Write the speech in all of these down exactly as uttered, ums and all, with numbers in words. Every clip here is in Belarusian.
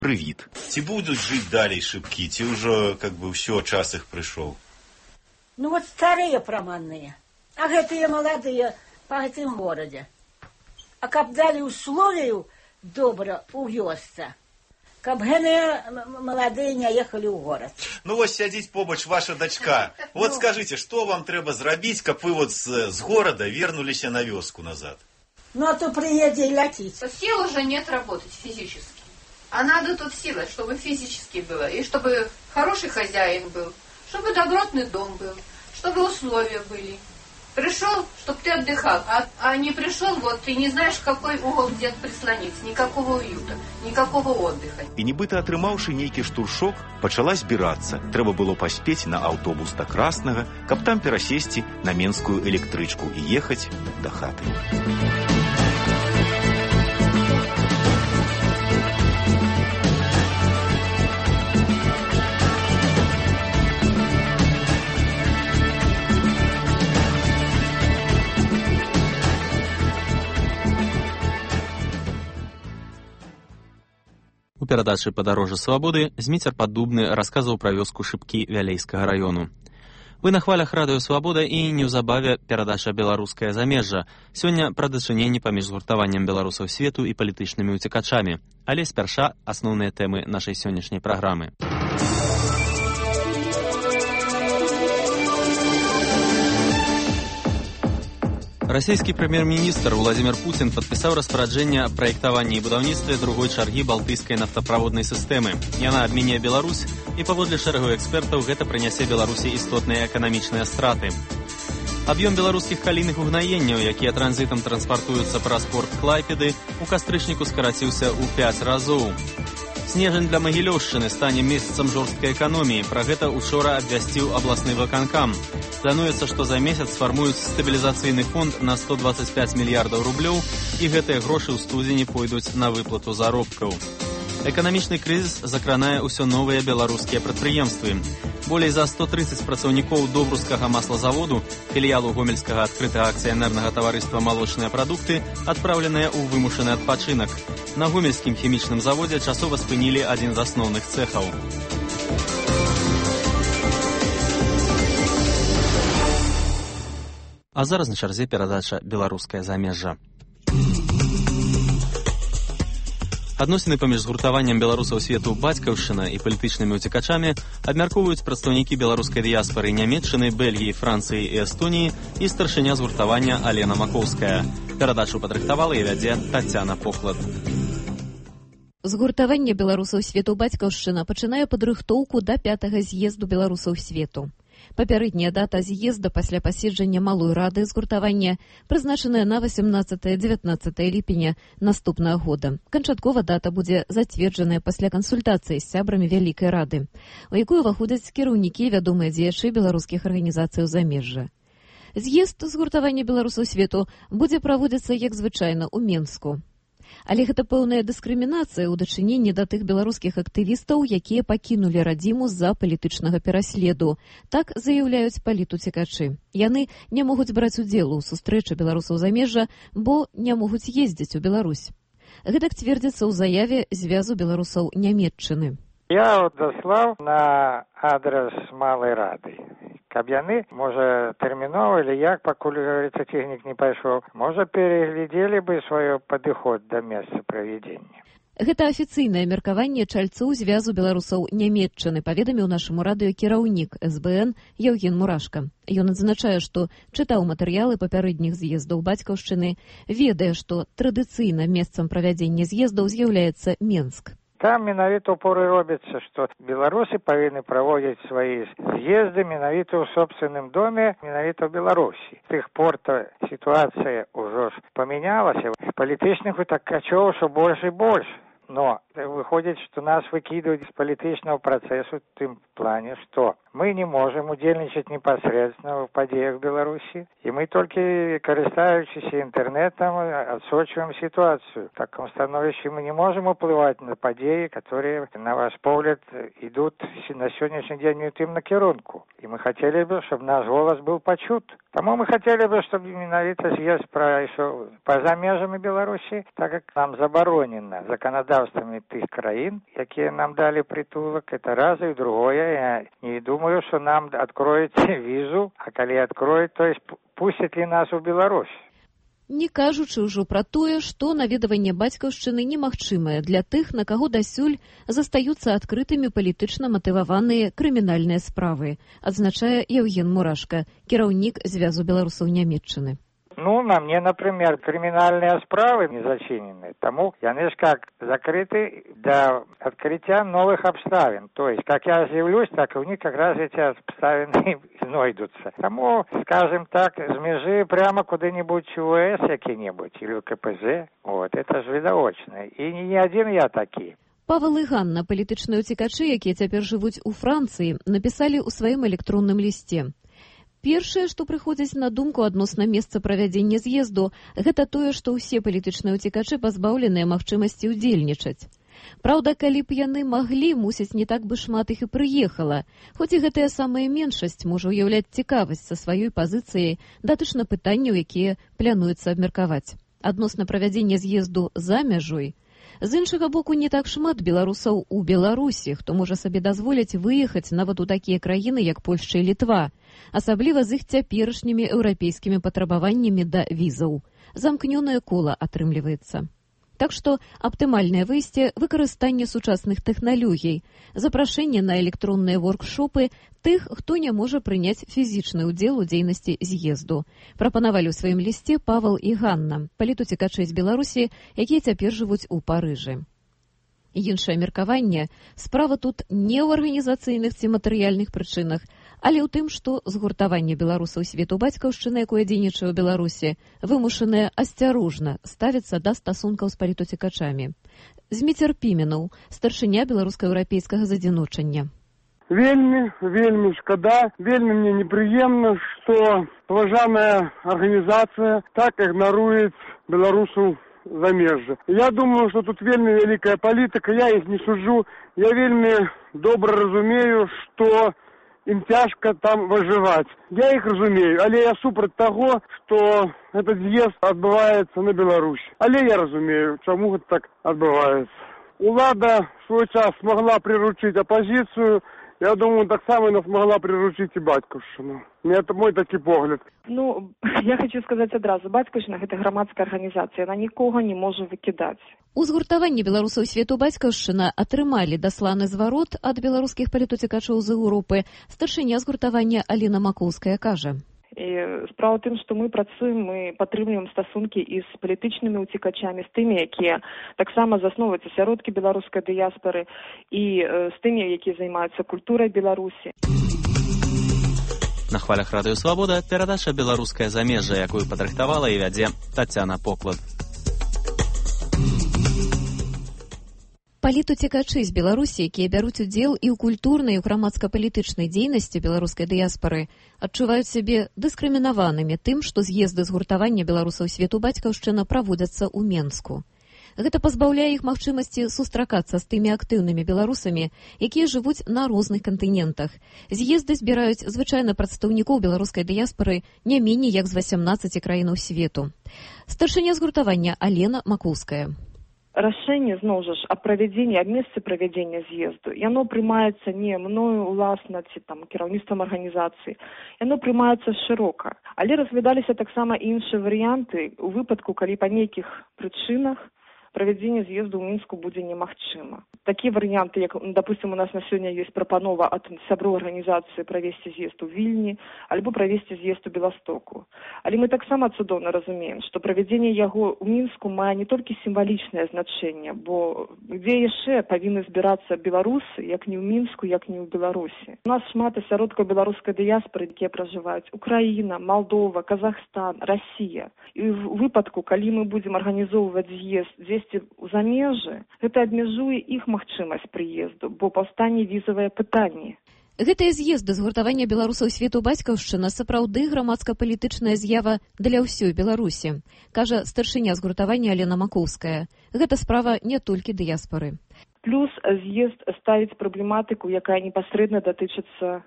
Привіт. Ці будуть жити далі шибки, ці вже, как бы, все, час их пришел? Ну вот старые проманные, а гэтые молодые по гэтым городе. А каб дали условию добро у вёсца, каб гэтые молодые не ехали в город. Ну вот сядзіць побач ваша дочка. Вот скажите, что вам трэба зрабіць, каб вы вот с, с города вернулись на вёску назад? Ну а то приедет и летить. Сил уже нет работать физически. А надо тут сила, чтобы физически было, и чтобы хороший хозяин был, чтобы добротный дом был, чтобы условия были. Пришел, чтобы ты отдыхал, а, а не пришел, вот ты не знаешь, в какой угол где-то прислониться, никакого уюта, никакого отдыха. І нібыта атрымаўшы нейкі штуршок, пачала збірацца. Трэба было паспець на аўтобус да Краснага, каб там перасесці на менскую электрычку і ехаць да хаты. У перадачы «Падарожжа свабоды» Зміцер Паддубны расказваў пра вёску Шыбкі Вялейскага раёну. Вы на хвалях радыё «Свабода» і неўзабаве перадача «Беларускае замежжа». Сёння пра дачыненні паміж згуртаваннем беларусаў свету і палітычнымі ўцекачамі. Але спярша асноўныя тэмы нашай сённяшняй праграмы. Расійскі прэм'ер-міністр Владзімир Путін падпісаў распараджэнне аб праектаванні і будаўніцтве другой чаргі балтыйскай нафтаправоднай сістэмы. Яна абміне Беларусь, і паводле шэрагу экспертаў гэта прынясе Беларусі істотныя эканамічныя страты. Аб'ём беларускіх калійных угнаенняў, якія транзітам транспартуюцца праз порт Клайпеды, у кастрычніку скараціўся ў пяць разоў. Снежань для Магілёўшчыны стане месяцам жорсткай эканоміі. Пра гэта учора абвясціў абласны выканкам. Плануецца, што за месяц сфармуюць стабілізацыйны фонд на сто двадцать пять мільярдаў рублёў, і гэтыя грошы ў студзені пойдуць на выплату заробкаў. Эканамічны крызіс закранае ўсё новыя беларускія прадпрыемствы. Болей за сто тридцать працаўнікоў Добрускага маслазаводу, філіялу гомельскага адкрытага акцыянернага таварыства «Малочныя прадукты», адпраўленыя ў вымушаны адпачынак. На гомельскім хімічным заводзе часова спынілі адзін з асноўных цэхаў. А зараз на чарзе перадача «Беларускае замежжа». Адносіны паміж згуртаваннем беларусаў свету бацькаўшчына і палітычнымі ўцекачамі абмяркоўваюць прадстаўнікі беларускай дыяспары Нямецчыны, Бельгіі, Францыі і Эстоніі і старшыня згуртавання Алена Макоўская. Перадачу падрыхтавала і вядзе Тацяна Поклад. Згуртаванне беларусаў свету бацькаўшчына пачынае падрыхтоўку да пятага з'езду беларусаў свету. Папярэдняя дата з'езда пасля паседжання малой рады згуртавання прызначаная на васямнаццатае-дзевятнаццатае ліпеня наступнага года. Канчаткова дата будзе зацверджаная пасля кансультацыі з сябрамі Вялікай рады, у якую ўваходзяць кіраўнікі і вядомыя дзеячы беларускіх арганізацыяў замежжа. З'езд згуртавання беларусаў свету будзе праводзіцца, як звычайна, у Менску. Але гэта пэўная дыскрымінацыя ў дачыненні да тых беларускіх актывістаў, якія пакінулі радзіму з-за палітычнага пераследу. Так заяўляюць палітуцекачы. Яны не могуць браць удзелу ў сустрэчы беларусаў замежжа, бо не могуць ездзіць у Беларусь. Гэтак цвердзіцца ў заяве звязу беларусаў Нямецчыны. Я даслаў на адрес малай рады. Каб яны, можа, тэрмінова или як, пакуль, говорится, цягнік не пайшоў, можа, переглядзелі бы свой падыход да месца правядзення. Гэта афіцыйнае меркаванне чальцоў звязу беларусаў Нямецчыны, паведаміў нашаму радыё кіраўнік эс бэ эн Яўген Мурашка. Ён адзначае, што чытаў матэрыялы папярэдніх з'ездаў бацькаўшчыны, ведае, што традыцыйна месцам правядзення з'ездаў з'яўляецца Менск. Там менавіта упоры робіцца, што беларусы павінны праводзіць свае з'езды менавіта ў собственным доме, менавіта ў Беларусі. З тых пор сітуацыя ўжо ж памянялася. Палітычных утакачоў ўсё больш і больш. Но выходзіць, што нас выкідваюць з палітычнага працэсу в тым плане, што мы не можем удзельнічаць непасрэдна в падзеях Беларусі, і мы толькі, карыстаючыся інтэрнетам, адсочваем сітуацыю. В таком становішчы мы не можем уплываць на падзеі, которые, на ваш погляд, ідут на сённяшні дзень у тым накірунку. І мы хотели бы, чтобы наш голос был почут. Тому мы хотели бы, чтобы менавіта з'езд прайшоў па-за межамі Беларусі, так как нам забаронена законодательством законодаўствамі тых краін, якія нам далі притулак, это раз, и другое. Я не думаю, что нам откроют визу, а коли откроют, то есть пустят ли нас в Беларусь. Не кажучы ўжо пра тое, што наведаванне бацькаўшчыны немагчымае для тых, на каго дасюль застаюцца адкрытымі палітычна матываваныя крымінальныя справы, адзначае Евген Мурашка, кіраўнік звязу беларусаў Нямецчыны. Ну, на мне, например, криминальные справы не зачинены. Тому яны ж как закрыты до открытия новых обставин. То есть, как я заявлюсь, так и у них как раз эти обставины знойдутся. Тому, скажем так, з межи прямо куда-нибудь ЧВС какие-нибудь или в КПЗ. Вот, это же видоочно. И не один я такі. Павел і Ганна, палітычныя ўцекачы, якія цяпер жывуць у Францыі, напісалі ў сваім электронным лісце. Першае, што прыходзіць на думку адносна месца правядзення з'езду, гэта тое, што ўсе палітычныя ўцекачы пазбаўленыя магчымасці ўдзельнічаць. Праўда, калі б яны маглі, мусіць, не так бы шмат іх і прыехала, хоць і гэтая самая меншасць можа ўяўляць цікавасць са сваёй пазіцыяй датычна пытанняў, якія плануецца абмеркаваць. Адносна правядзення з'езду за мяжой, з іншага боку, не так шмат беларусаў у Беларусі, хто можа сабе дазволіць выехаць нават у такія краіны, як Польшча і Літва, асабліва з іх цяперашнімі еўрапейскімі патрабаваннямі да візаў. Замкнёнае кола атрымліваецца. Так што аптымальнае выйсце – выкарыстанне сучасных тэхналогій, запрашэнне на электронныя воркшопы тых, хто не можа прыняць фізічны ўдзел у дзейнасці з'езду. Прапанавалі ў сваім лісце Павел і Ганна, палітуцекачы з Беларусі, якія цяпер жывуць у Парыжы. Іншае меркаванне – справа тут не ў арганізацыйных ці матэрыяльных прычынах, але ў тым, што згуртаванне беларусаў свету бацькаўшчыны, якое дзейнічае ў Беларусі, вымушанае асцярожна ставіцца да стасункаў з палітуцекачамі. Зміцер Піменаў, старшыня беларуска-еўрапейскага задзіночання. Вельмі, вельмі шкада, вельмі мне непрыемна, што паважаная арганізацыя так ігнаруе беларусаў замежжа. Я думаю, что тут вельмі вялікая палітыка, я іх не суджу. Я вельмі добра разумею, што ім цяжка там выжываць. Я іх разумею, але я супраць таго, што этот з'езд адбываецца на Беларусі. Але я разумею, чаму гэта так адбываецца. Улада в свой час смогла приручить оппозицию. Я думаю, так само она смогла приручить и Батьківщину. Это мой такі погляд. Ну, я хочу сказаць адразу, Батьківщина – гэта грамадская арганізацыя, она нікога не можа выкідаць. У згуртаванні беларусаў свету Батьківщина атрымалі дасланы зварот ад беларускіх палітуцекачоў з Еўропы. Старшыня згуртавання Аліна Макоўская кажа. І справа тым, што мы працуем, мы падтрымліваем стасункі і з палітычнымі ўцекачамі, з тымі, якія таксама засноўваюць асяродкі беларускай дыяспары, і з тымі, якія займаюцца культурай Беларусі. На хвалях Радыё Свабода перадача «Беларускае замежжа», якую падрыхтавала і вядзе Тацяна Поклад. Палітуцекачы з Беларусі, якія бяруць удзел і ў культурнай і ў грамадска-палітычнай дзейнасці беларускай дыяспары, адчуваюць сябе дыскрымінаванымі тым, што з'езды згуртавання беларусаў свету Батькаўшчына праводзяцца ў Менску. Гэта пазбаўляе іх магчымасці сустракацца з тымі актыўнымі беларусамі, якія жывуць на розных кантынентах. З'езды збіраюць звычайна прадстаўнікоў беларускай дыяспары не меней як з васямнаццаці краінаў свету. Старшыня згуртавання Алена Макоўская. Рашэнне, зноў жа ж, аб правядзенні, аб месцы правядзення з'езду, яно прымаецца не мною уласна ці там кіраўніцтвам арганізацыі, яно прымаецца шырока. Але разглядаліся таксама іншыя варыянты ў выпадку, калі па нейкіх прычынах правядзенне з'езду ў Мінску будзе немагчыма. Такія варыянты, як, допустим, у нас на сёння ёсць прапанова ад сяброў арганізацыі правесці з'езд у Вільні альбо правесці з'езд у Беластоку. Але мы таксама цудоўна разумеем, што правядзенне яго ў Мінску мае не толькі сімвалічнае значэнне, бо дзе яшчэ павінны збірацца беларусы, як не ў Мінску, як не ў Беларусі. У нас шмат асяродкаў беларускай дыяспары, якія пражываюць Украіна, Малдова, Казахстан, Расія. І ў выпадку, калі мы будзем арганізоўваць з'езд дзесьці ў замежжы, гэта абмежуе іх магчымасць прыезду, бо паўстане візавае пытанне. Гэтыя з'езды згуртавання беларусаў свету Батькаўшчына сапраўды грамадска-палітычная з'ява для ўсёй Беларусі, кажа старшыня згуртавання Алена Макоўская. Гэта справа не толькі дыяспары. Плюс з'езд ставіць праблематыку, якая непасрэдна датычыцца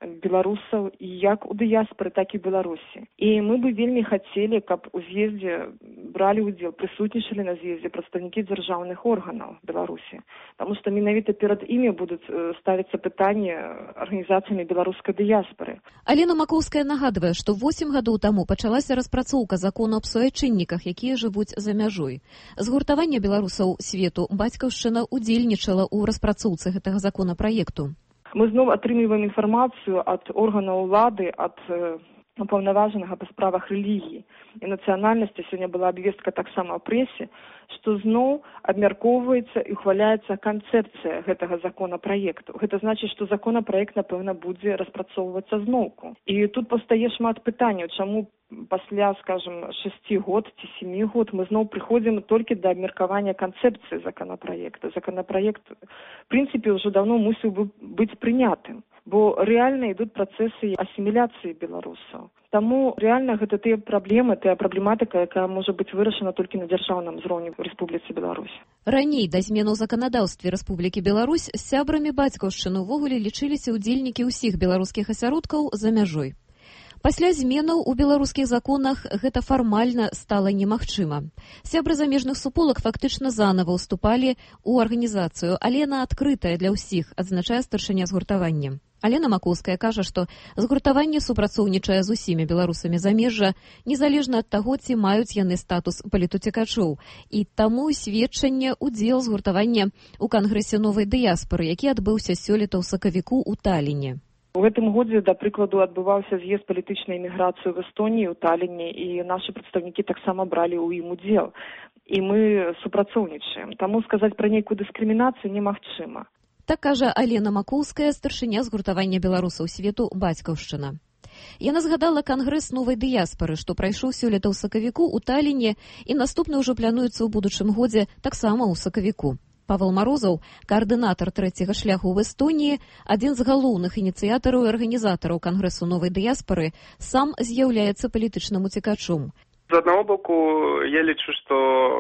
беларусаў як у дыяспоры, так і Беларусі. І мы бы вельмі хацелі, каб у з'ездзе бралі ўдзел, прысутнічалі на з'ездзе прадстаўнікі дзяржаўных органаў Беларусі. Таму што менавіта перад імі будуць ставіцца пытанні арганізацыямі беларускай дыяспоры. Алена Макоўская нагадвае, што восем гадоў таму пачалася распрацоўка закону аб суайчынніках, якія жывуць за мяжой. Згуртаванне беларусаў свету бацькаўшчына удзельнічала ў распрацоўцы гэтага законапраекту. Мы зноў атрымліваем інфармацыю ад органаў улады, ад упаўнаважанага па справах рэлігіі і нацыянальнасці. Сёння была абвестка таксама ў прэсе, што зноў абмяркоўваецца і ухваляецца канцэпцыя гэтага законапраекту. Гэта значыць, што законапраект, напэўна, будзе распрацоўвацца зноўку. І тут паўстае шмат пытанняў, чаму пасля, скажем, шасці год ці сямі год мы зноў прыходзім толькі да абмеркавання канцэпцыі законапраекта. Законапраект, в прынцыпе, ўжо даўно мусіў бы быць прынятым, бо рэальна ідуць працэсы асіміляцыі беларусаў. Таму рэальна гэта тыя праблемы, тая праблематыка, якая можа быць вырашана толькі на дзяржаўным узроўні ў Рэспубліцы Беларусь. Раней да зменаў заканадаўстве Рэспублікі Беларусь сябрамі бацькаўшчыны ўвогуле лічыліся ўдзельнікі ўсіх беларускіх асяродкаў за мяжой. Пасля зменаў у беларускіх законах гэта фармальна стала немагчыма. Сябры замежных суполак фактычна занава ўступалі ў арганізацыю, але яна адкрытая для ўсіх, адзначае старшыня згуртавання. Алена Макоўская кажа, што згуртаванне супрацоўнічае з усімі беларусамі замежжа, незалежна ад таго, ці маюць яны статус палітуцікачоў. І таму сведчанне удзел згуртавання ў кангрэсе новай дыяспоры, які адбыўся сёлета ў сакавіку ў Таліне. У гэтым годзе, да прыкладу, адбываўся з'езд палітычнай эміграцыі ў Эстоніі, у Таліне, і нашы прадстаўнікі таксама бралі ў ім удзел. І мы супрацоўнічаем. Таму сказаць пра нейкую дыскрымінацыю немагчыма. Так кажа Алена Макоўская, старшыня згуртавання беларусаў свету бацькаўшчына. Яна згадала кангрэс новай дыяспоры, што прайшоў сёлета ў сакавіку ў Таліне, і наступны ўжо плануецца ў будучым годзе таксама ў сакавіку. Павел Марозаў, каардынатар трэцяга шляху ў Эстоніі, адзін з галоўных ініцыятараў і арганізатараў кангрэсу новай дыяспоры, сам з'яўляецца палітычным уцекачом. З аднаго боку, я лічу, што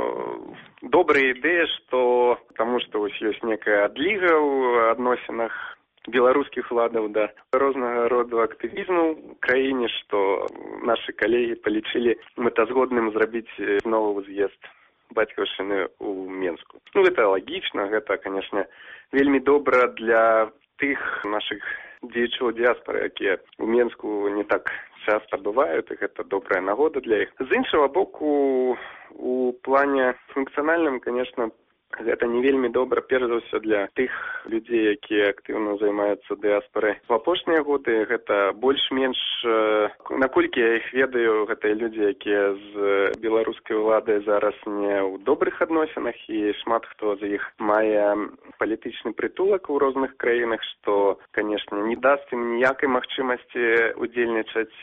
добрая ідэя, што таму што вось ёсць некая адліга ў адносінах беларускіх уладаў да рознага роду актывізму ў краіне, што нашы калегі палічылі мэтазгодным зрабіць новы з'езд бацькаўшчыны ў Менску. Ну, гэта лагічна, гэта, канешне, вельмі добра для тых нашых дзеячоў дыяспоры, якія ў Менску не так часта бываюць, і гэта добрая нагода для іх. З іншага боку, у плане функцыянальным, канешне, гэта не вельмі добра, перш за ўсё для тых людзей, якія актыўна займаюцца дыяспорай. У апошнія годы гэта больш-менш, наколькі я іх ведаю, гэта людзі, якія з беларускай уладай зараз не ў добрых адносінах, і шмат хто з іх мае палітычны прытулак у розных краінах, што, канешне, не дасць ім ніякай магчымасці удзельнічаць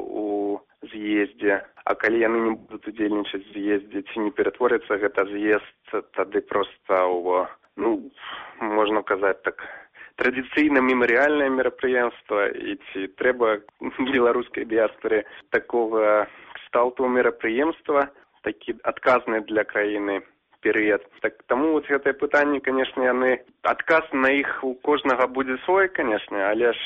у з'ездзе. А калі яны не будуць удзельнічаць в з'ездзе, ці не ператворыцца гэта з'езд тады проста ў, ну, можна казаць так, традыцыйна мемарыяльнае мерапрыемства, і ці трэба беларускай дыяспоре такога кшталту мерапрыемства, такі адказны для краіны перыяд. Так, таму вот гэтае пытанне, канешне, яны, адказ на іх у кожнага будзе свой, канешне, але ж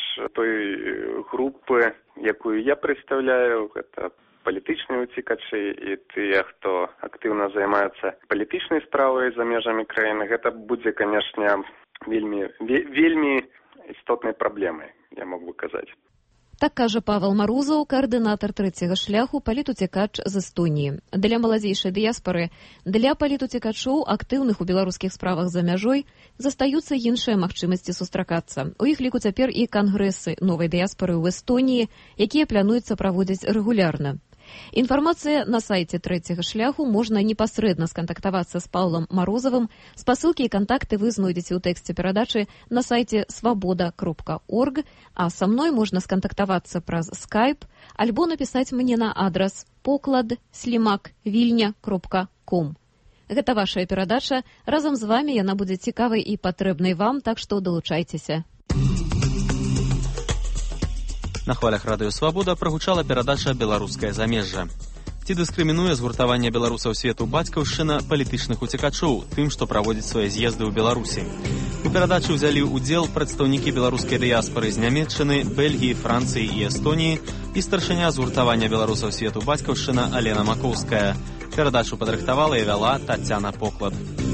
той групы, якую я прадстаўляю, гэта палітычныя уцікачы і тыя, хто актыўна займаюцца палітычнай справай за межамі краіны, гэта будзе, канешне, вельмі, вельмі істотнай праблемай, я мог бы казаць. Так кажа Павел Марозаў, каардынатар трэцяга шляху, палітуцікач з Эстоніі. Для маладзейшай дыяспоры, для палітуцікачоў, актыўных у беларускіх справах за мяжой, застаюцца іншыя магчымасці сустракацца. У іх ліку цяпер і кангрэсы новай дыяспоры ў Эстоніі, якія плануецца праводзіць рэгулярна. Інфармацыя на сайце трэцяга шляху, можна непасрэдна скантактавацца з Паўлам Марозавым. Спасылкі і кантакты вы знойдзеце ў тэксце перадачы на сайце свабода кропка орг, а са мной можна скантактавацца праз скайп альбо напісаць мне на адрас поклад слімак вільня кропка ком. Гэта вашая перадача. Разам з вамі яна будзе цікавай і патрэбнай вам, так што далучайцеся. На хвалях радыё «Свабода» прагучала перадача «Беларускае замежжа». Ці дыскрымінуе згуртаванне беларусаў свету бацькаўшчына палітычных уцекачоў тым, што праводзіць свае з'езды ў Беларусі? У перадачы ўзялі ўдзел прадстаўнікі беларускай дыяспары з Нямецчыны, Бельгіі, Францыі і Эстоніі і старшыня згуртавання беларусаў свету бацькаўшчына Алена Макоўская. Перадачу падрыхтавала і вяла Тацяна Поклад.